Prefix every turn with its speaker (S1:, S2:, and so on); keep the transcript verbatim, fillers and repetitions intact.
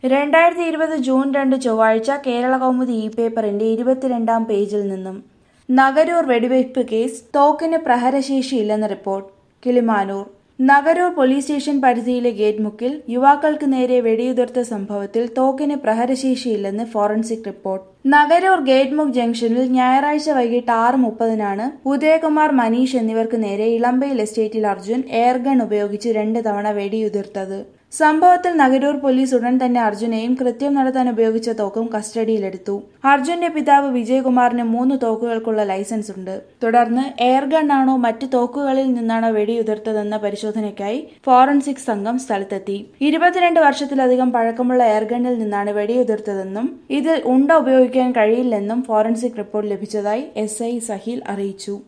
S1: രണ്ടായിരത്തി ഇരുപത് ജൂൺ രണ്ട് ചൊവ്വാഴ്ച കേരള കൗമുദി ഇ പേപ്പറിന്റെ ഇരുപത്തിരണ്ടാം പേജിൽ നിന്നും നഗരൂർ വെടിവയ്പ് കേസ് തോക്കിന് പ്രഹരശേഷിയില്ലെന്ന് report. Kilimanoor Nagaroor police station പരിധിയിലെ ഗേറ്റ് മുക്കിൽ യുവാക്കൾക്ക് നേരെ വെടിയുതിർത്ത സംഭവത്തിൽ തോക്കിന് പ്രഹരശേഷിയില്ലെന്ന് ഫോറൻസിക് റിപ്പോർട്ട്. നഗരൂർ ഗേറ്റ് മുക്ക് ജംഗ്ഷനിൽ ഞായറാഴ്ച വൈകിട്ട് ആറ് മുപ്പതിനാണ് ഉദയകുമാർ, മനീഷ് എന്നിവർക്ക് നേരെ ഇളമ്പയിൽ എസ്റ്റേറ്റിൽ അർജുൻ എയർഗൺ ഉപയോഗിച്ച് രണ്ട് തവണ വെടിയുതിർത്തത്. സംഭവത്തിൽ നഗരൂർ പോലീസ് ഉടൻ തന്നെ അർജുനെയും കൃത്യം നടത്താൻ ഉപയോഗിച്ച തോക്കും കസ്റ്റഡിയിലെടുത്തു. അർജുന്റെ പിതാവ് വിജയകുമാറിന് മൂന്ന് തോക്കുകൾക്കുള്ള ലൈസൻസ് ഉണ്ട്. തുടർന്ന് എയർഗണ്ണാണോ മറ്റ് തോക്കുകളിൽ നിന്നാണോ വെടിയുതിർത്തതെന്ന പരിശോധനയ്ക്കായി ഫോറൻസിക് സംഘം സ്ഥലത്തെത്തി. ഇരുപത്തിരണ്ട് വർഷത്തിലധികം പഴക്കമുള്ള എയർഗണ്ണിൽ നിന്നാണ് വെടിയുതിർത്തതെന്നും ഇതിൽ ഉണ്ട ഉപയോഗിക്കാൻ കഴിയില്ലെന്നും ഫോറൻസിക് റിപ്പോർട്ട് ലഭിച്ചതായി എസ് ഐ സഹീൽ അറിയിച്ചു.